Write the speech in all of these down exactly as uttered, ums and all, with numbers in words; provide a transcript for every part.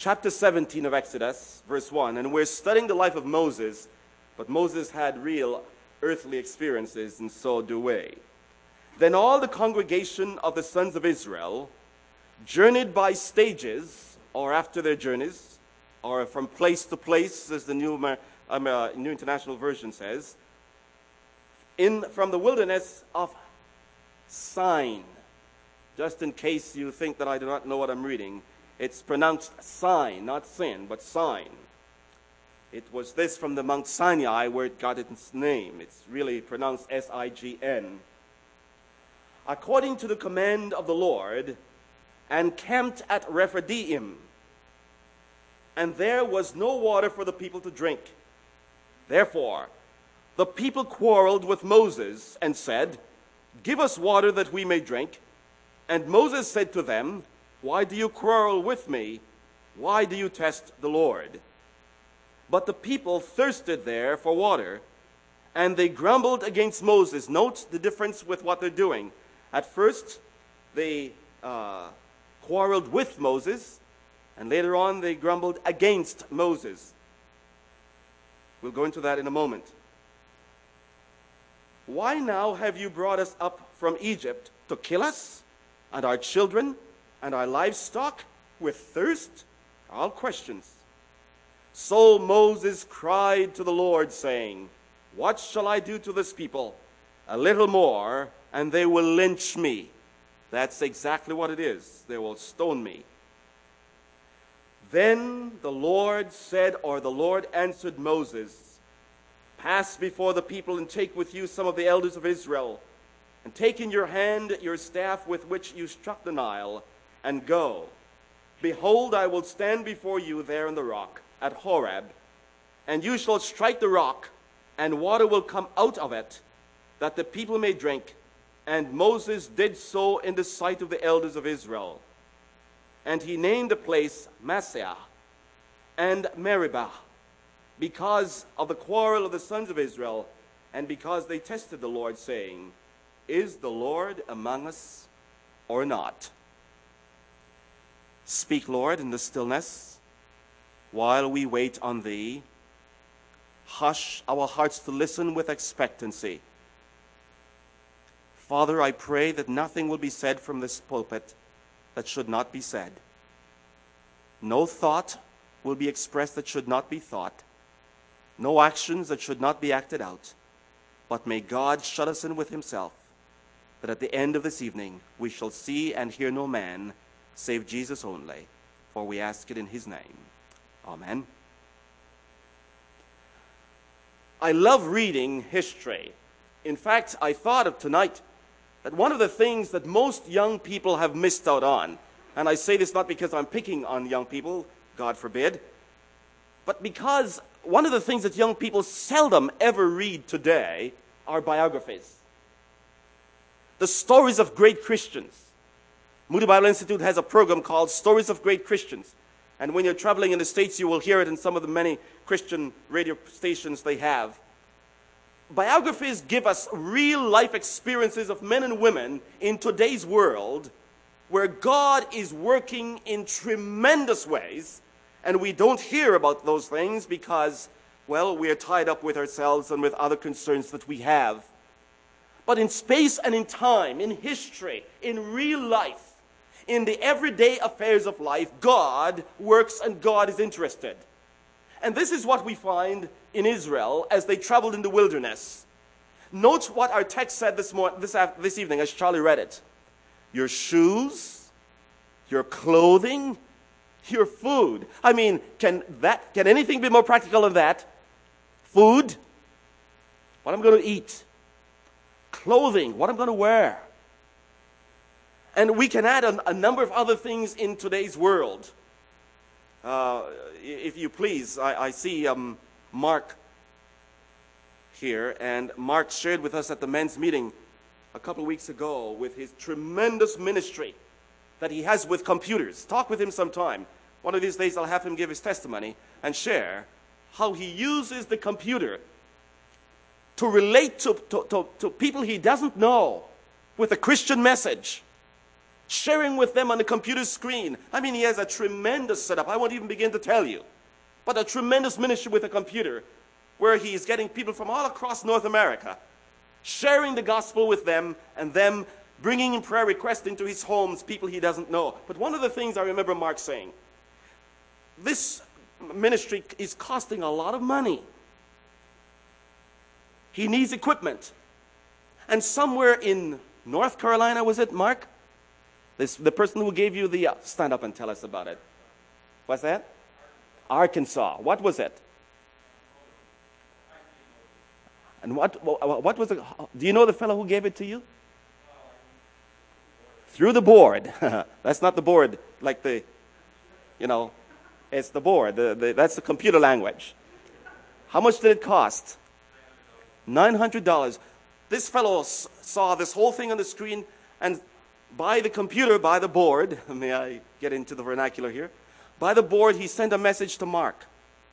chapter seventeen of Exodus, verse one, and we're studying the life of Moses, but Moses had real earthly experiences, and so do we. Then all the congregation of the sons of Israel journeyed by stages, or after their journeys, or from place to place, as the New, um, uh, New International Version says, in from the wilderness of Sin. Just in case you think that I do not know what I'm reading, it's pronounced Sin, not sin, but Sin. It was this from the Mount Sinai where it got its name. It's really pronounced S I G N. According to the command of the Lord, and camped at Rephidim, and there was no water for the people to drink. Therefore, the people quarreled with Moses and said, "Give us water that we may drink." And Moses said to them, "Why do you quarrel with me? Why do you test the Lord?" But the people thirsted there for water, and they grumbled against Moses. Note the difference with what they're doing. At first, they uh, quarreled with Moses, and later on they grumbled against Moses. We'll go into that in a moment. "Why now have you brought us up from Egypt to kill us, and our children, and our livestock with thirst?" All questions. So Moses cried to the Lord, saying, "What shall I do to this people? A little more, and they will lynch me." That's exactly what it is. They will stone me. Then the Lord said, or the Lord answered Moses, "Pass before the people and take with you some of the elders of Israel, and take in your hand your staff with which you struck the Nile, and go. Behold, I will stand before you there in the rock at Horeb, and you shall strike the rock, and water will come out of it, that the people may drink." And Moses did so in the sight of the elders of Israel. And he named the place Massah and Meribah, because of the quarrel of the sons of Israel, and because they tested the Lord, saying, "Is the Lord among us or not?" Speak, Lord, in the stillness, while we wait on thee. Hush our hearts to listen with expectancy. Father, I pray that nothing will be said from this pulpit that should not be said. No thought will be expressed that should not be thought. No actions that should not be acted out. But may God shut us in with himself, that at the end of this evening we shall see and hear no man save Jesus only. For we ask it in his name. Amen. I love reading history. In fact, I thought of tonight that one of the things that most young people have missed out on, and I say this not because I'm picking on young people, God forbid, but because one of the things that young people seldom ever read today are biographies. The stories of great Christians. Moody Bible Institute has a program called Stories of Great Christians. And when you're traveling in the States, you will hear it in some of the many Christian radio stations they have. Biographies give us real life experiences of men and women in today's world where God is working in tremendous ways, and we don't hear about those things because, well, we are tied up with ourselves and with other concerns that we have. But in space and in time, in history, in real life, in the everyday affairs of life, God works and God is interested. And this is what we find in Israel as they traveled in the wilderness. Note what our text said this morning, this, this evening as Charlie read it. Your shoes, your clothing, your food. I mean, can that can anything be more practical than that? Food, what I'm going to eat. Clothing, what I'm going to wear. And we can add a, a number of other things in today's world. Uh, if you please, I, I see um, Mark here, and Mark shared with us at the men's meeting a couple of weeks ago with his tremendous ministry that he has with computers. Talk with him sometime. One of these days I'll have him give his testimony and share how he uses the computer to relate to, to, to, to people he doesn't know with a Christian message. sharing with them on the computer screen. I mean, he has a tremendous setup. I won't even begin to tell you. But a tremendous ministry with a computer where he is getting people from all across North America, sharing the gospel with them, and them bringing in prayer requests into his homes, people he doesn't know. But one of the things I remember Mark saying, this ministry is costing a lot of money. He needs equipment. And somewhere in North Carolina, was it, Mark? This, the person who gave you the, uh, stand up and tell us about it. What's that? Arkansas. What was it? And what, what was it? Do you know the fellow who gave it to you? Through the board. That's not the board like the, you know, it's the board. The, the, that's the computer language. How much did it cost? nine hundred dollars. This fellow s- saw this whole thing on the screen, and by the computer, by the board, may I get into the vernacular here? By the board, he sent a message to Mark.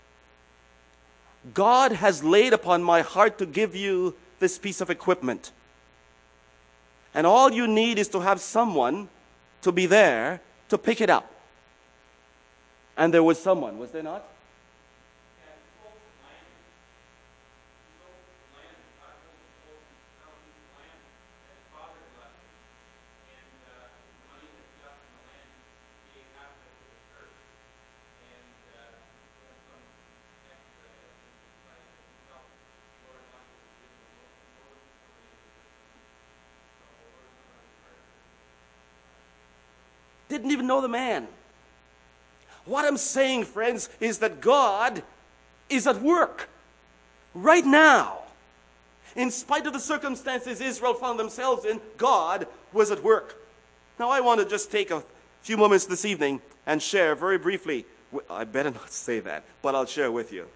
God has laid upon my heart to give you this piece of equipment. And all you need is to have someone to be there to pick it up. And there was someone, was there not? Didn't even know the man. What I'm saying, friends, is that God is at work right now. In spite of the circumstances Israel found themselves in, God was at work. Now, I want to just take a few moments this evening and share very briefly. I better not say that, but I'll share with you.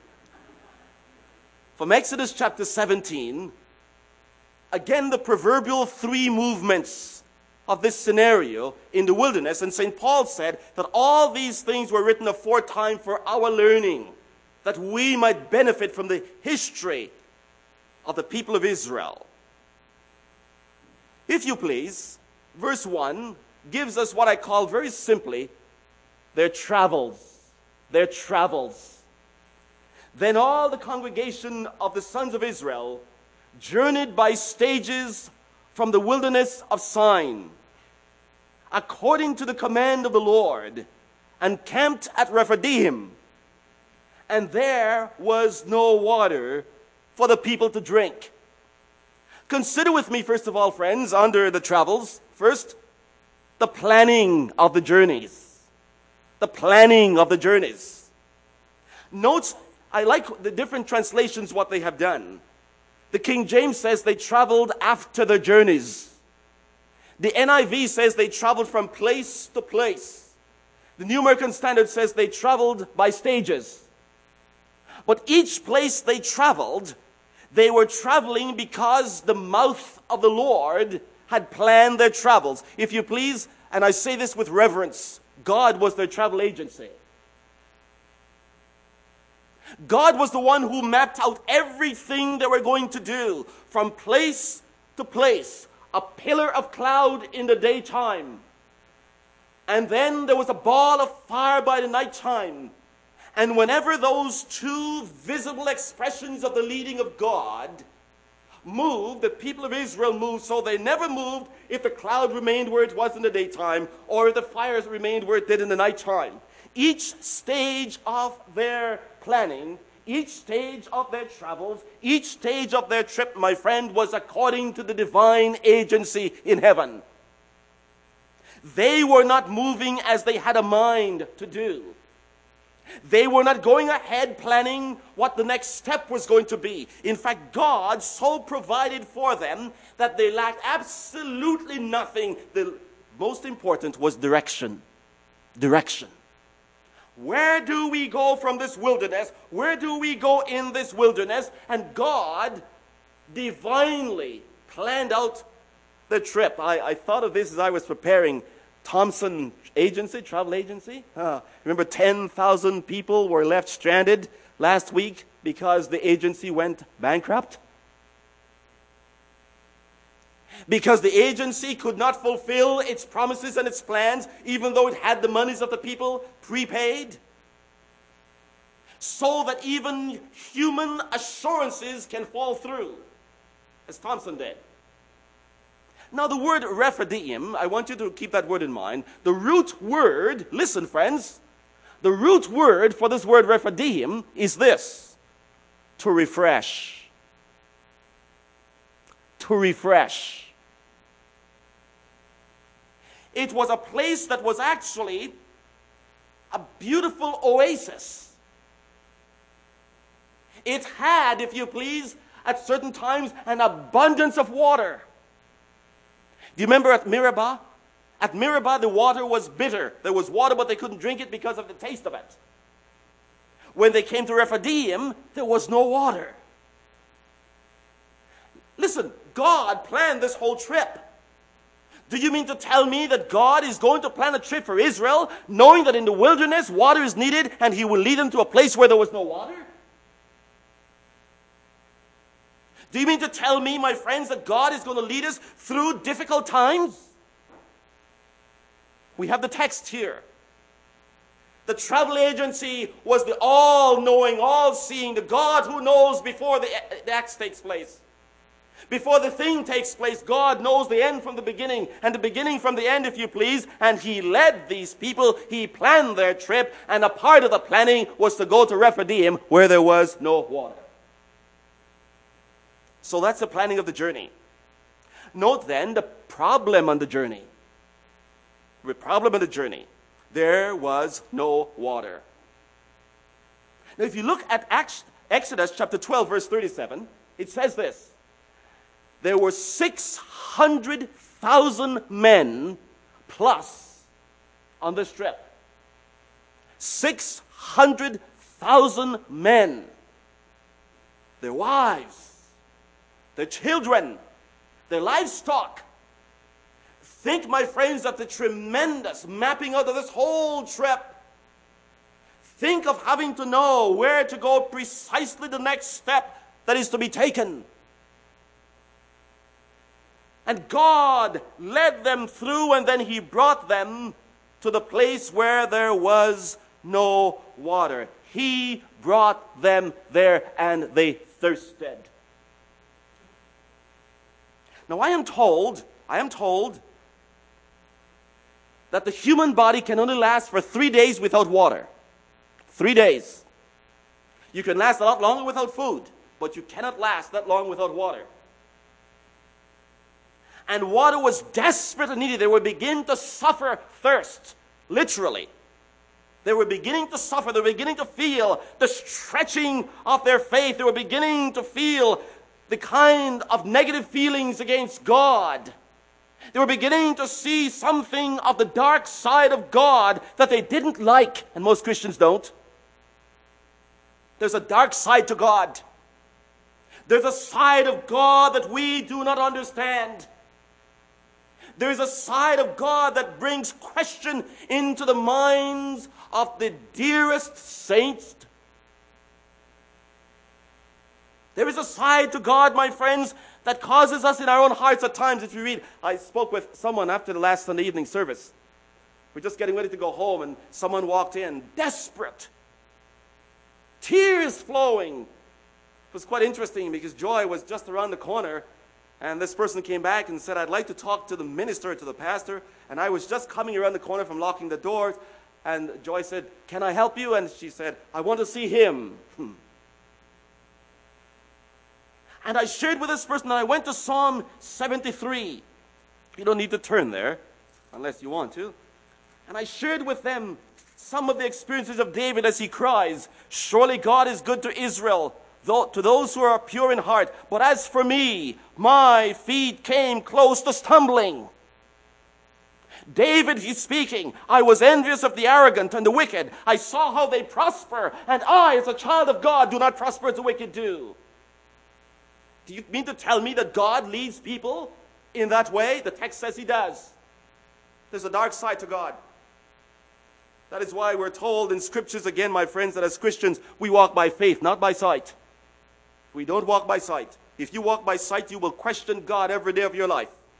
From Exodus chapter seventeen, again, the proverbial three movements of this scenario in the wilderness. And Saint Paul said that all these things were written aforetime for our learning, that we might benefit from the history of the people of Israel. If you please, verse one gives us what I call very simply their travels. Their travels. Then all the congregation of the sons of Israel journeyed by stages from the wilderness of Sin, according to the command of the Lord, and camped at Rephidim. And there was no water for the people to drink. Consider with me, first of all, friends, under the travels, first, the planning of the journeys. The planning of the journeys. Note, I like the different translations, what they have done. The King James says they traveled after their journeys. The N I V says they traveled from place to place. The New American Standard says they traveled by stages. But each place they traveled, they were traveling because the mouth of the Lord had planned their travels. If you please, and I say this with reverence, God was their travel agency. God was the one who mapped out everything they were going to do from place to place. A pillar of cloud in the daytime. And then there was a ball of fire by the nighttime. And whenever those two visible expressions of the leading of God moved, the people of Israel moved, so they never moved if the cloud remained where it was in the daytime or if the fires remained where it did in the nighttime. Each stage of their planning, each stage of their travels, each stage of their trip, my friend, was according to the divine agency in heaven. They were not moving as they had a mind to do. They were not going ahead planning what the next step was going to be. In fact, God so provided for them that they lacked absolutely nothing. The most important was direction. Direction. Where do we go from this wilderness? Where do we go in this wilderness? And God divinely planned out the trip. I, I thought of this as I was preparing. Thompson Agency, travel agency. Uh, remember ten thousand people were left stranded last week because the agency went bankrupt? Because the agency could not fulfill its promises and its plans, even though it had the monies of the people prepaid. So that even human assurances can fall through, as Thompson did. Now the word Rephidim, I want you to keep that word in mind. The root word, listen friends, the root word for this word Rephidim is this: to refresh. To refresh. It was a place that was actually a beautiful oasis. It had, if you please, at certain times, an abundance of water. Do you remember at Meribah? At Meribah, the water was bitter. There was water, but they couldn't drink it because of the taste of it. When they came to Rephidim, there was no water. Listen, God planned this whole trip. Do you mean to tell me that God is going to plan a trip for Israel, knowing that in the wilderness water is needed, and He will lead them to a place where there was no water? Do you mean to tell me, my friends, that God is going to lead us through difficult times? We have the text here. The travel agency was the all-knowing, all-seeing, the God who knows before the, the act takes place. Before the thing takes place, God knows the end from the beginning, and the beginning from the end, if you please, and He led these people, He planned their trip, and a part of the planning was to go to Rephidim, where there was no water. So that's the planning of the journey. Note then the problem on the journey. The problem on the journey. There was no water. Now if you look at Exodus chapter twelve, verse thirty-seven, it says this: there were six hundred thousand men plus on this trip. six hundred thousand men. Their wives, their children, their livestock. Think, my friends, of the tremendous mapping out of this whole trip. Think of having to know where to go precisely the next step that is to be taken. And God led them through, and then He brought them to the place where there was no water. He brought them there, and they thirsted. Now I am told, I am told that the human body can only last for three days without water. Three days. You can last a lot longer without food, but you cannot last that long without water. And water was desperate and needed. They would begin to suffer thirst, literally. They were beginning to suffer. They were beginning to feel the stretching of their faith. They were beginning to feel the kind of negative feelings against God. They were beginning to see something of the dark side of God that they didn't like, and most Christians don't. There's a dark side to God. There's a side of God that we do not understand. There's a side of God that brings question into the minds of the dearest saints. There is a side to God, my friends, that causes us in our own hearts at times. If you read, I spoke with someone after the last Sunday evening service. We're just getting ready to go home, and someone walked in, desperate, tears flowing. It was quite interesting because Joy was just around the corner, and this person came back and said, I'd like to talk to the minister, to the pastor. And I was just coming around the corner from locking the doors, and Joy said, can I help you? And she said, I want to see him. Hmm. And I shared with this person that I went to Psalm seventy-three. You don't need to turn there, unless you want to. And I shared with them some of the experiences of David as he cries, surely God is good to Israel, though, to those who are pure in heart. But as for me, my feet came close to stumbling. David, he's speaking, I was envious of the arrogant and the wicked. I saw how they prosper, and I, as a child of God, do not prosper as the wicked do. Do you mean to tell me that God leads people in that way? The text says He does. There's a dark side to God. That is why we're told in Scriptures again, my friends, that as Christians, we walk by faith, not by sight. We don't walk by sight. If you walk by sight, you will question God every day of your life.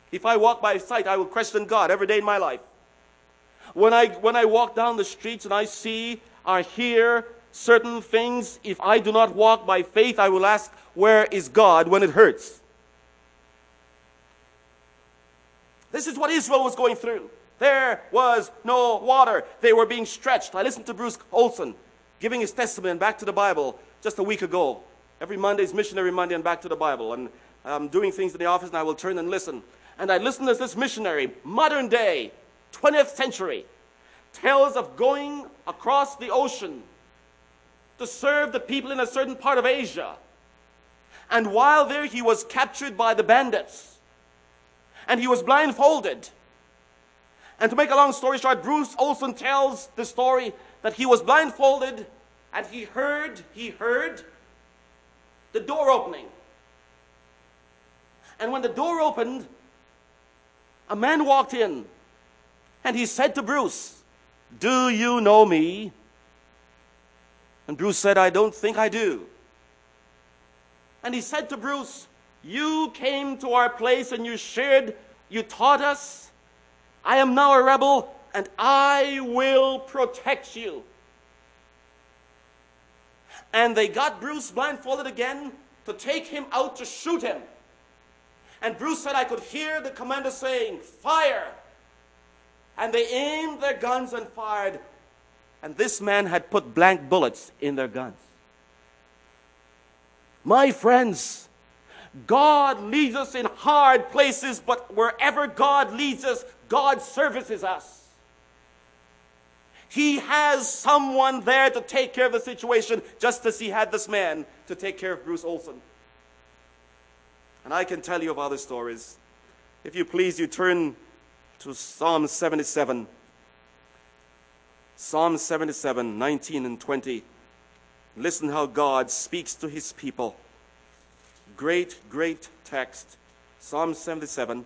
If I walk by sight, I will question God every day in my life. When I, when I walk down the streets and I see or hear certain things, if I do not walk by faith, I will ask, where is God when it hurts? This is what Israel was going through. There was no water. They were being stretched. I listened to Bruce Olson giving his testimony and Back to the Bible just a week ago. Every Monday is Missionary Monday and Back to the Bible. And I'm doing things in the office and I will turn and listen. And I listen as this missionary, modern day, twentieth century, tells of going across the ocean to serve the people in a certain part of Asia. And while there, he was captured by the bandits. And he was blindfolded. And to make a long story short, Bruce Olson tells the story that he was blindfolded and he heard, he heard the door opening. And when the door opened, a man walked in and he said to Bruce, "Do you know me?" And Bruce said, "I don't think I do." And he said to Bruce, "You came to our place and you shared, you taught us. I am now a rebel and I will protect you." And they got Bruce blindfolded again to take him out to shoot him. And Bruce said, "I could hear the commander saying, 'Fire!' And they aimed their guns and fired. And this man had put blank bullets in their guns." My friends, God leads us in hard places, but wherever God leads us, God services us. He has someone there to take care of the situation, just as he had this man to take care of Bruce Olson. And I can tell you of other stories. If you please, you turn to Psalm seventy-seven. Psalm seventy-seven, nineteen and twenty. Listen how God speaks to his people. Great, great text. Psalm seventy-seven,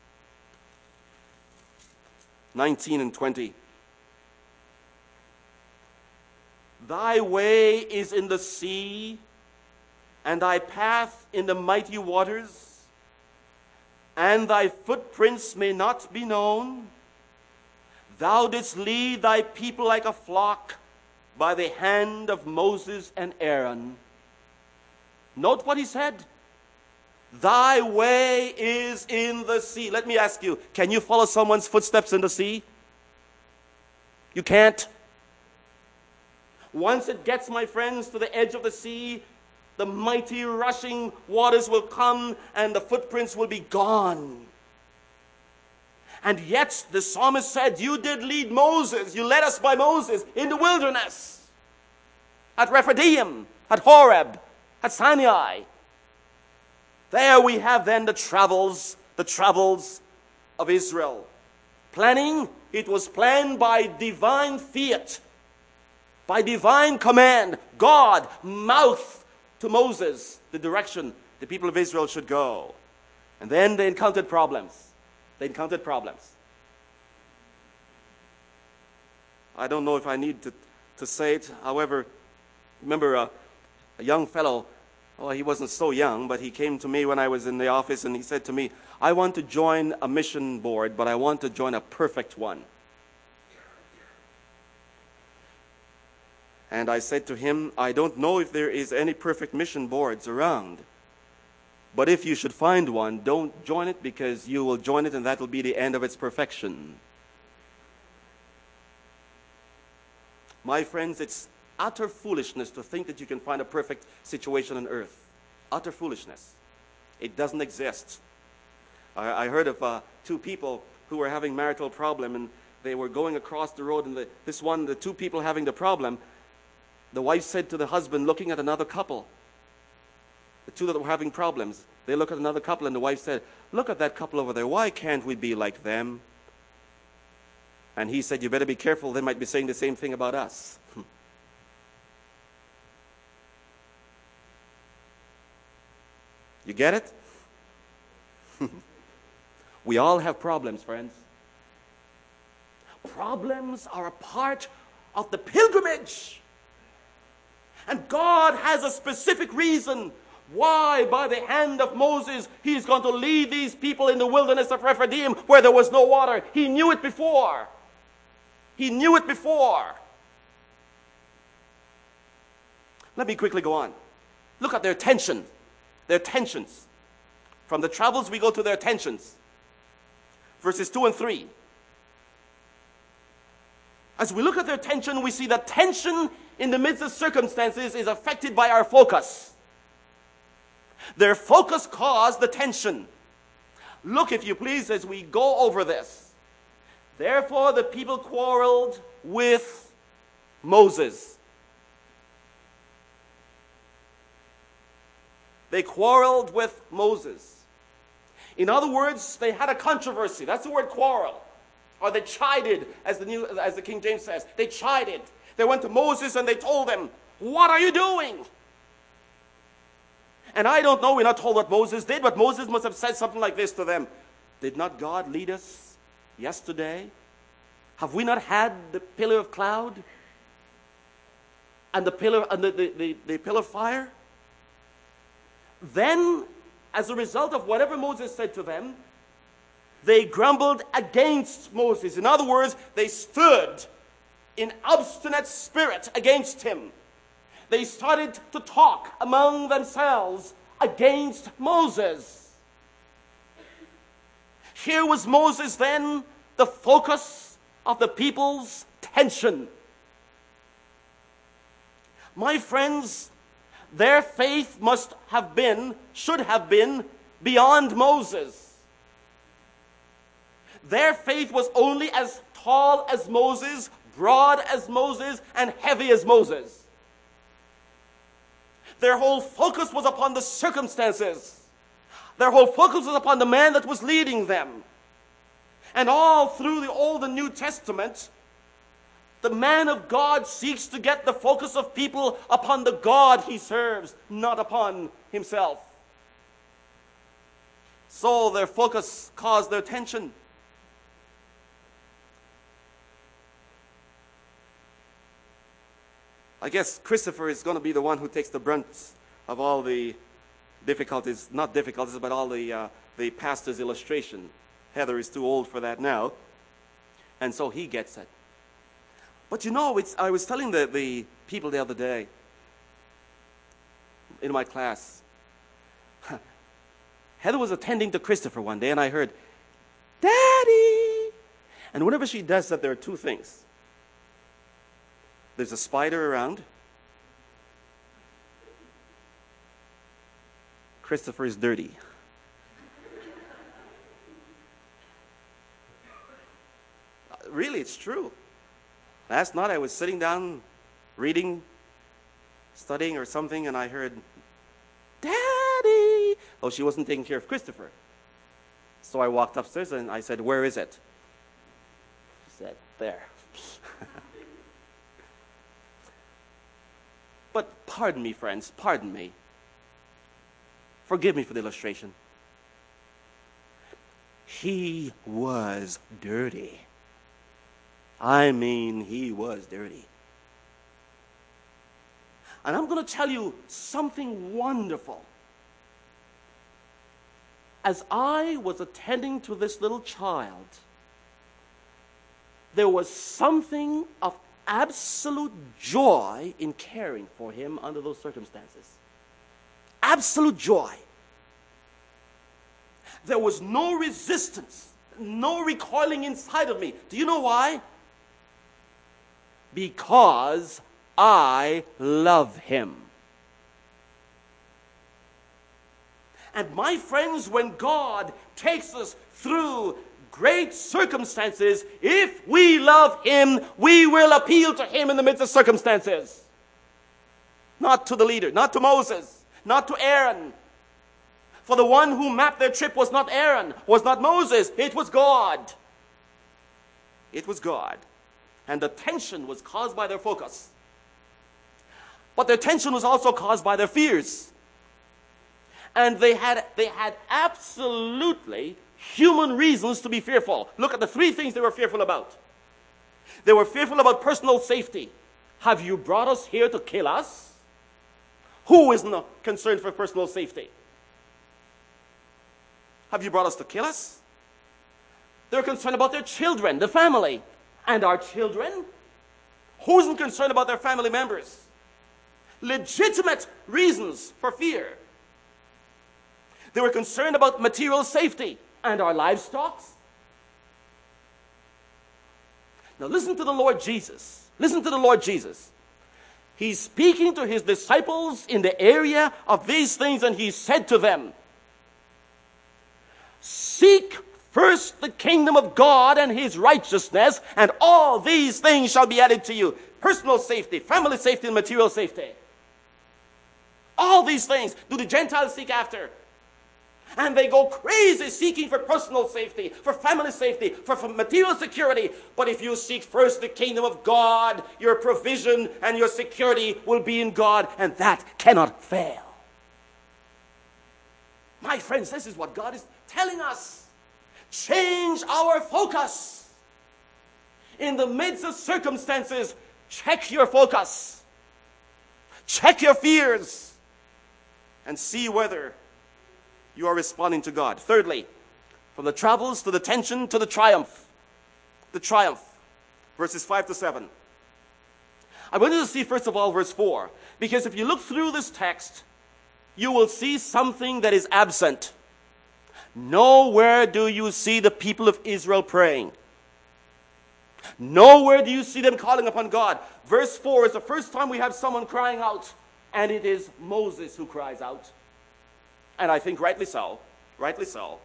nineteen and twenty. Thy way is in the sea, and thy path in the mighty waters, and thy footprints may not be known. Thou didst lead thy people like a flock by the hand of Moses and Aaron. Note what he said. Thy way is in the sea. Let me ask you, can you follow someone's footsteps in the sea? You can't. Once it gets, my friends, to the edge of the sea, the mighty rushing waters will come and the footprints will be gone. And yet the psalmist said, you did lead Moses, you led us by Moses in the wilderness, at Rephidim, at Horeb, at Sinai. There we have then the travels, the travels of Israel. Planning, it was planned by divine fiat, by divine command. God mouthed to Moses the direction the people of Israel should go. And then they encountered problems. They encountered problems. I don't know if I need to, to say it. However, remember uh, a young fellow, well, he wasn't so young, but he came to me when I was in the office and he said to me, I want to join a mission board, but I want to join a perfect one. And I said to him, I don't know if there is any perfect mission boards around. But if you should find one, don't join it, because you will join it and that will be the end of its perfection. My friends, it's utter foolishness to think that you can find a perfect situation on earth. Utter foolishness. It doesn't exist. I, I heard of uh, two people who were having marital problem, and they were going across the road, and the, this one, the two people having the problem, the wife said to the husband, looking at another couple, the two that were having problems, they look at another couple and the wife said, look at that couple over there. Why can't we be like them? And he said, you better be careful. They might be saying the same thing about us. You get it? We all have problems, friends. Problems are a part of the pilgrimage. And God has a specific reason Why, by the hand of Moses, he's going to lead these people in the wilderness of Rephidim where there was no water. He knew it before. He knew it before. Let me quickly go on. Look at their tension. Their tensions. From the travels, we go to their tensions. Verses two and three. As we look at their tension, we see that tension in the midst of circumstances is affected by our focus. Their focus caused the tension. Look, if you please, as we go over this. Therefore, the people quarreled with Moses. They quarreled with Moses. In other words, they had a controversy. That's the word quarrel. Or they chided, as the, new, as the King James says. They chided. They went to Moses and they told him, "What are you doing?" And I don't know, we're not told what Moses did, but Moses must have said something like this to them. "Did not God lead us yesterday? Have we not had the pillar of cloud and the pillar and the, the, the, the pillar of fire?" Then, as a result of whatever Moses said to them, they grumbled against Moses. In other words, they stood in obstinate spirit against him. They started to talk among themselves against Moses. Here was Moses then, the focus of the people's tension. My friends, their faith must have been, should have been, beyond Moses. Their faith was only as tall as Moses, broad as Moses, and heavy as Moses. Their whole focus was upon the circumstances. Their whole focus was upon the man that was leading them. And all through the Old and New Testament, the man of God seeks to get the focus of people upon the God he serves, not upon himself. So their focus caused their tension. I guess Christopher is going to be the one who takes the brunt of all the difficulties, not difficulties, but all the, uh, the pastor's illustration. Heather is too old for that now, and so he gets it. But you know, it's, I was telling the, the people the other day in my class, Heather was attending to Christopher one day, and I heard, "Daddy!" And whenever she does that, there are two things. There's a spider around. Christopher is dirty. Really, it's true. Last night I was sitting down reading, studying or something, and I heard, "Daddy!" Oh, she wasn't taking care of Christopher. So I walked upstairs and I said, "Where is it?" She said, "There." But pardon me, friends, pardon me. Forgive me for the illustration. He was dirty. I mean, he was dirty. And I'm going to tell you something wonderful. As I was attending to this little child, there was something of absolute joy in caring for him under those circumstances. Absolute joy. There was no resistance, no recoiling inside of me. Do you know why? Because I love him. And my friends, when God takes us through great circumstances, if we love him, we will appeal to him in the midst of circumstances. Not to the leader, not to Moses, not to Aaron. For the one who mapped their trip was not Aaron, was not Moses, it was God. It was God. And the tension was caused by their focus. But their tension was also caused by their fears. And they had, they had absolutely human reasons to be fearful. Look at the three things they were fearful about. They were fearful about personal safety. Have you brought us here to kill us? Who isn't concerned for personal safety? Have you brought us to kill us? They're concerned about their children, the family. And our children? Who isn't concerned about their family members? Legitimate reasons for fear. They were concerned about material safety and our livestock. Now listen to the Lord Jesus. Listen to the Lord Jesus. He's speaking to his disciples in the area of these things, and he said to them, seek first the kingdom of God and his righteousness, and all these things shall be added to you. Personal safety, family safety, and material safety. All these things do the Gentiles seek after. And they go crazy seeking for personal safety, for family safety, for, for material security. But if you seek first the kingdom of God, your provision and your security will be in God, and that cannot fail. My friends, this is what God is telling us. Change our focus. In the midst of circumstances, check your focus. Check your fears. And see whether you are responding to God. Thirdly, from the troubles to the tension to the triumph. The triumph. Verses five to seven. I want you to see first of all verse four. Because if you look through this text, you will see something that is absent. Nowhere do you see the people of Israel praying. Nowhere do you see them calling upon God. Verse four is the first time we have someone crying out. And it is Moses who cries out. And I think rightly so. Rightly so.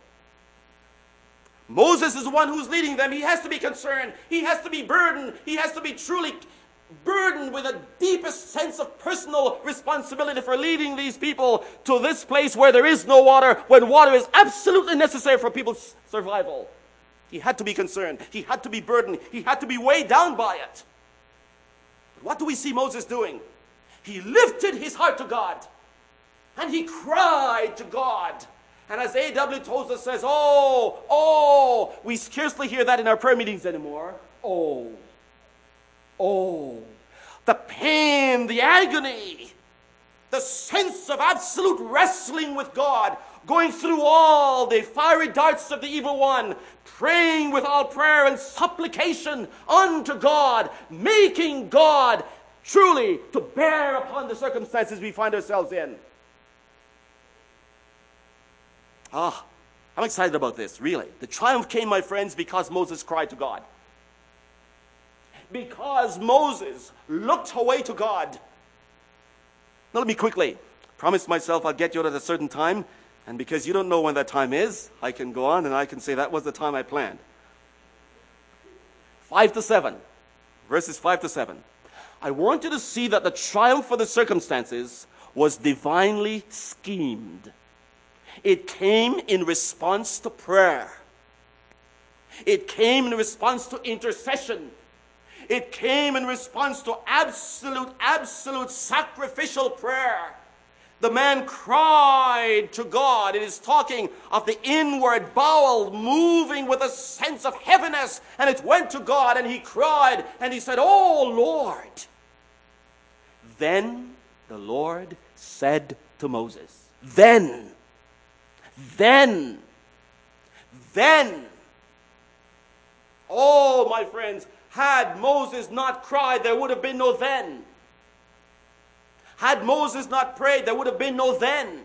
Moses is the one who's leading them. He has to be concerned. He has to be burdened. He has to be truly burdened with a deepest sense of personal responsibility for leading these people to this place where there is no water, when water is absolutely necessary for people's survival. He had to be concerned. He had to be burdened. He had to be weighed down by it. But what do we see Moses doing? He lifted his heart to God. And he cried to God. And as A W Tozer says, oh, oh, we scarcely hear that in our prayer meetings anymore. Oh, oh, the pain, the agony, the sense of absolute wrestling with God, going through all the fiery darts of the evil one, praying with all prayer and supplication unto God, making God truly to bear upon the circumstances we find ourselves in. Ah, I'm excited about this, really. The triumph came, my friends, because Moses cried to God. Because Moses looked away to God. Now let me quickly promise myself I'll get you out at a certain time, and because you don't know when that time is, I can go on and I can say that was the time I planned. Five to seven. Verses five to seven. I want you to see that the triumph of the circumstances was divinely schemed. It came in response to prayer. It came in response to intercession. It came in response to absolute, absolute sacrificial prayer. The man cried to God. It is talking of the inward bowel moving with a sense of heaviness. And it went to God and he cried and he said, "Oh Lord." Then the Lord said to Moses, then, then, then, oh my friends, had Moses not cried, there would have been no then. Had Moses not prayed, there would have been no then.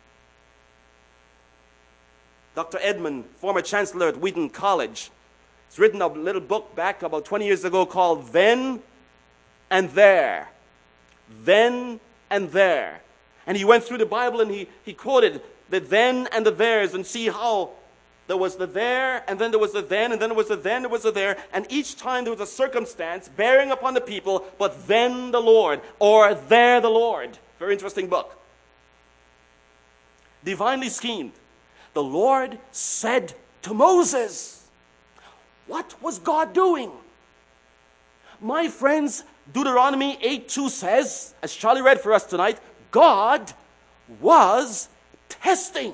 Doctor Edmund, former chancellor at Wheaton College, has written a little book back about twenty years ago called Then and There. Then and There. And he went through the Bible and he, he quoted the then and the there's, and see how there was the there, and then there was the then, and then there was the then, there was the there, and each time there was a circumstance bearing upon the people, but then the Lord, or there the Lord. Very interesting book. Divinely schemed. The Lord said to Moses, what was God doing? My friends, Deuteronomy eight two says, as Charlie read for us tonight, God was testing.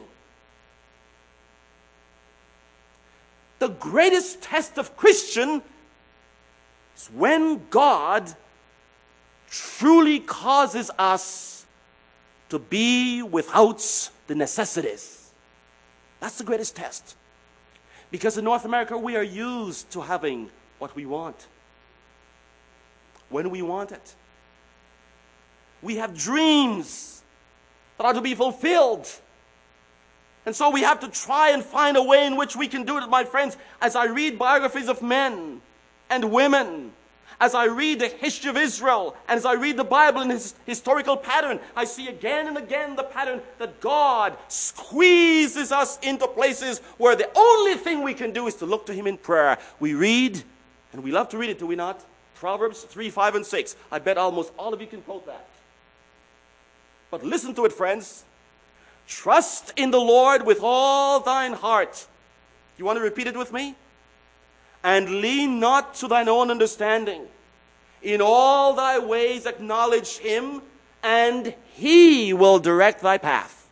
The greatest test of Christian is when God truly causes us to be without the necessities. That's the greatest test. Because in North America, we are used to having what we want, when we want it. We have dreams that are to be fulfilled. And so we have to try and find a way in which we can do it, my friends. As I read biographies of men and women, as I read the history of Israel, and as I read the Bible in its historical pattern, I see again and again the pattern that God squeezes us into places where the only thing we can do is to look to Him in prayer. We read, and we love to read it, do we not? Proverbs three, five, and six. I bet almost all of you can quote that. But listen to it, friends. Trust in the Lord with all thine heart. You want to repeat it with me? And lean not to thine own understanding. In all thy ways acknowledge Him, and He will direct thy path.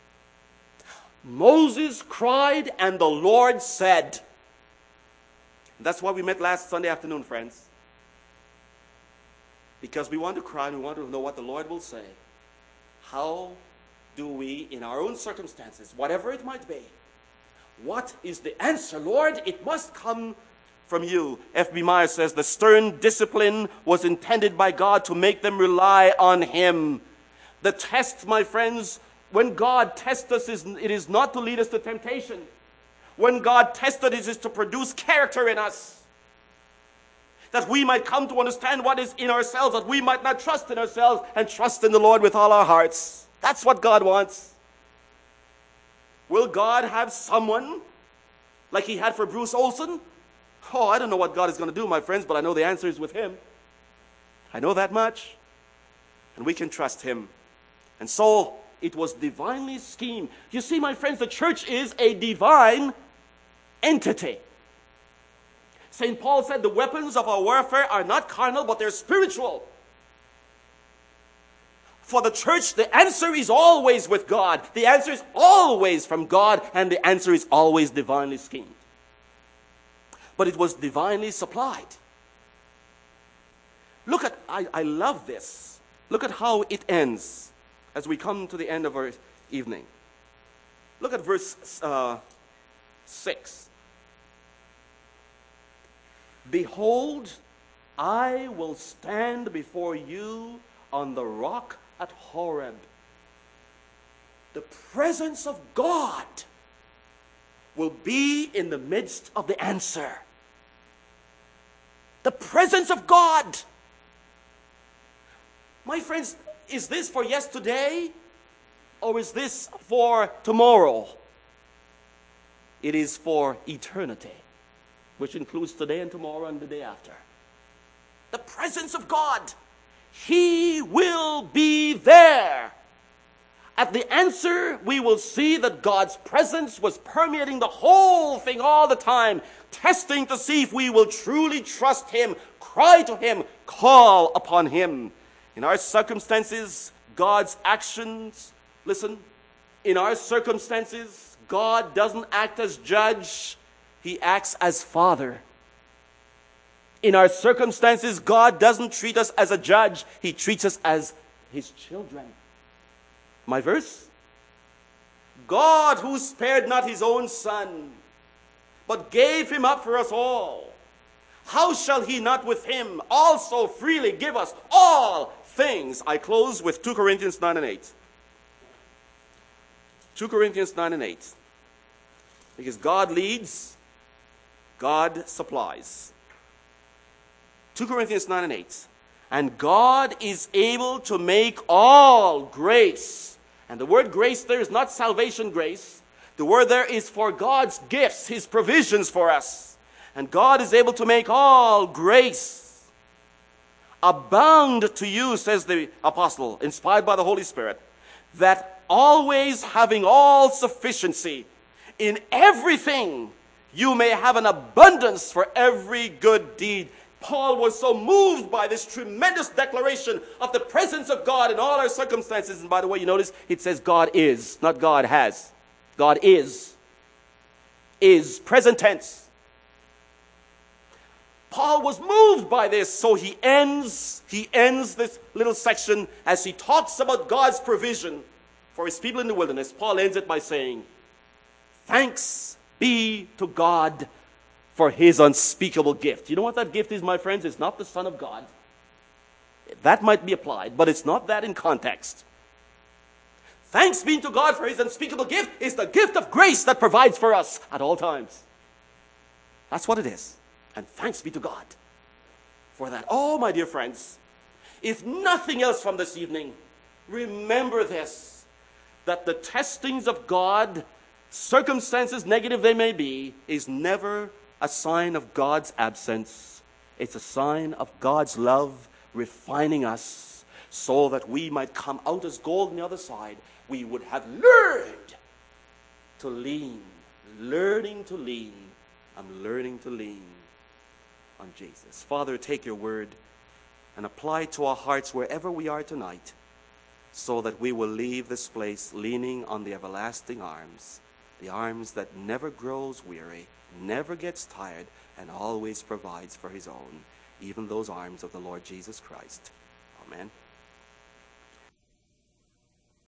Moses cried, and the Lord said. That's why we met last Sunday afternoon, friends. Because we want to cry and we want to know what the Lord will say. How do we, in our own circumstances, whatever it might be, what is the answer? Lord, it must come from you. F B Meyer says the stern discipline was intended by God to make them rely on Him. The test, my friends, when God tests us, is, it is not to lead us to temptation. When God tests us, it is to produce character in us. That we might come to understand what is in ourselves, that we might not trust in ourselves and trust in the Lord with all our hearts. That's what God wants. Will God have someone like He had for Bruce Olson? Oh, I don't know what God is going to do, my friends, but I know the answer is with Him. I know that much. And we can trust Him. And so, it was divinely schemed. You see, my friends, the church is a divine entity. Saint Paul said the weapons of our warfare are not carnal, but they're spiritual. For the church, the answer is always with God. The answer is always from God, and the answer is always divinely schemed. But it was divinely supplied. Look at, I, I love this. Look at how it ends as we come to the end of our evening. Look at verse uh, six. Behold, I will stand before you on the rock at Horeb. The presence of God will be in the midst of the answer. The presence of God. My friends, is this for yesterday or is this for tomorrow? It is for eternity, which includes today and tomorrow and the day after. The presence of God. He will be there. At the answer, we will see that God's presence was permeating the whole thing all the time, testing to see if we will truly trust Him, cry to Him, call upon Him. In our circumstances, God's actions, listen, in our circumstances, God doesn't act as judge, He acts as Father. In our circumstances, God doesn't treat us as a judge, He treats us as His children. My verse? God, who spared not His own Son, but gave Him up for us all, how shall He not with Him also freely give us all things? I close with two Corinthians nine and eight. two Corinthians nine and eight. Because God leads, God supplies. two Corinthians nine and eight. And God is able to make all grace. And the word grace there is not salvation grace. The word there is for God's gifts, His provisions for us. And God is able to make all grace abound to you, says the apostle, inspired by the Holy Spirit, that always having all sufficiency in everything, you may have an abundance for every good deed. Paul was so moved by this tremendous declaration of the presence of God in all our circumstances. And by the way, you notice it says God is, not God has. God is. Is, present tense. Paul was moved by this, so he ends, he ends this little section as he talks about God's provision for his people in the wilderness. Paul ends it by saying, thanks be to God for his unspeakable gift. You know what that gift is, my friends? It's not the Son of God. That might be applied, but it's not that in context. Thanks be to God for his unspeakable gift is the gift of grace that provides for us at all times. That's what it is. And thanks be to God for that. Oh, my dear friends, if nothing else from this evening, remember this, that the testings of God, circumstances negative they may be, is never a sign of God's absence. It's a sign of God's love refining us so that we might come out as gold on the other side. We would have learned to lean, learning to lean. I'm learning to lean on Jesus. Father, take your word and apply it to our hearts wherever we are tonight, so that we will leave this place leaning on the everlasting arms, the arms that never grows weary, never gets tired, and always provides for his own, even those arms of the Lord Jesus Christ. Amen.